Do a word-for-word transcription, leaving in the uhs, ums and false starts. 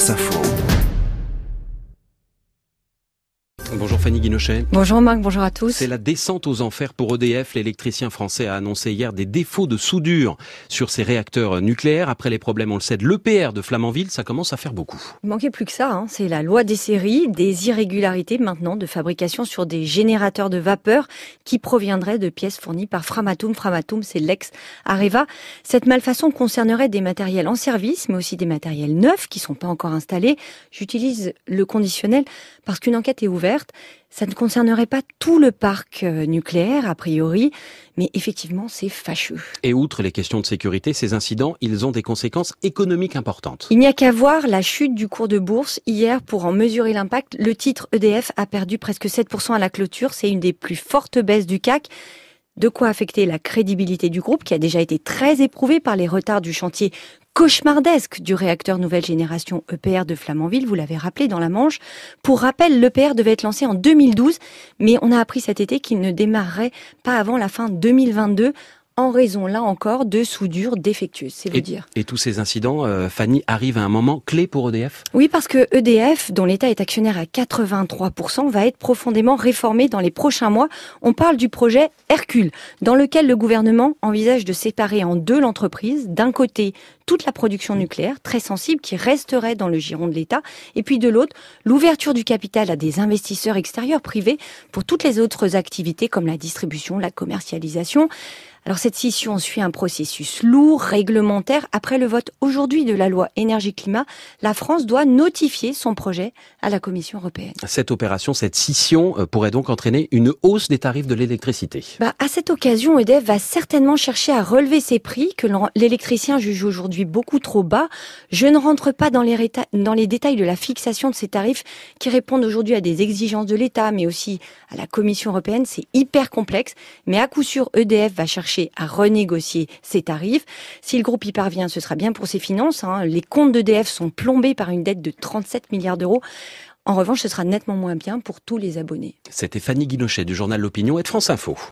France Info. Bonjour Fanny Guinochet. Bonjour Marc, bonjour à tous. C'est la descente aux enfers pour E D F. L'électricien français a annoncé hier des défauts de soudure sur ses réacteurs nucléaires. Après les problèmes, on le sait, de l'E P R de Flamanville, ça commence à faire beaucoup. Il manquait plus que ça, hein. C'est la loi des séries, des irrégularités maintenant de fabrication sur des générateurs de vapeur qui proviendraient de pièces fournies par Framatome. Framatome, c'est l'ex-Areva. Cette malfaçon concernerait des matériels en service, mais aussi des matériels neufs qui ne sont pas encore installés. J'utilise le conditionnel parce qu'une enquête est ouverte. Ça ne concernerait pas tout le parc nucléaire, a priori, mais effectivement, c'est fâcheux. Et outre les questions de sécurité, ces incidents, ils ont des conséquences économiques importantes. Il n'y a qu'à voir la chute du cours de bourse hier pour en mesurer l'impact. Le titre E D F a perdu presque sept pour cent à la clôture. C'est une des plus fortes baisses du C A C. De quoi affecter la crédibilité du groupe qui a déjà été très éprouvé par les retards du chantier cauchemardesque du réacteur nouvelle génération E P R de Flamanville, vous l'avez rappelé dans la Manche. Pour rappel, l'E P R devait être lancé en deux mille douze, mais on a appris cet été qu'il ne démarrerait pas avant la fin deux mille vingt-deux, en raison, là encore, de soudure défectueuse, c'est vous et, dire. Et tous ces incidents, euh, Fanny, arrivent à un moment clé pour E D F ? Oui, parce que E D F, dont l'État est actionnaire à quatre-vingt-trois pour cent, va être profondément réformé dans les prochains mois. On parle du projet Hercule, dans lequel le gouvernement envisage de séparer en deux l'entreprise. D'un côté, toute la production nucléaire, très sensible, qui resterait dans le giron de l'État. Et puis de l'autre, l'ouverture du capital à des investisseurs extérieurs privés pour toutes les autres activités comme la distribution, la commercialisation. Alors cette scission suit un processus lourd, réglementaire. Après le vote aujourd'hui de la loi énergie-climat, la France doit notifier son projet à la Commission européenne. Cette opération, cette scission euh, pourrait donc entraîner une hausse des tarifs de l'électricité. Bah, à cette occasion, E D F va certainement chercher à relever ses prix que l'électricien juge aujourd'hui beaucoup trop bas. Je ne rentre pas dans les, réta- dans les détails de la fixation de ces tarifs qui répondent aujourd'hui à des exigences de l'État, mais aussi à la Commission européenne. C'est hyper complexe, mais à coup sûr, E D F va chercher à renégocier ses tarifs. Si le groupe y parvient, ce sera bien pour ses finances, hein. Les comptes d'E D F sont plombés par une dette de trente-sept milliards d'euros. En revanche, ce sera nettement moins bien pour tous les abonnés. C'était Fanny Guinochet du journal L'Opinion et de France Info.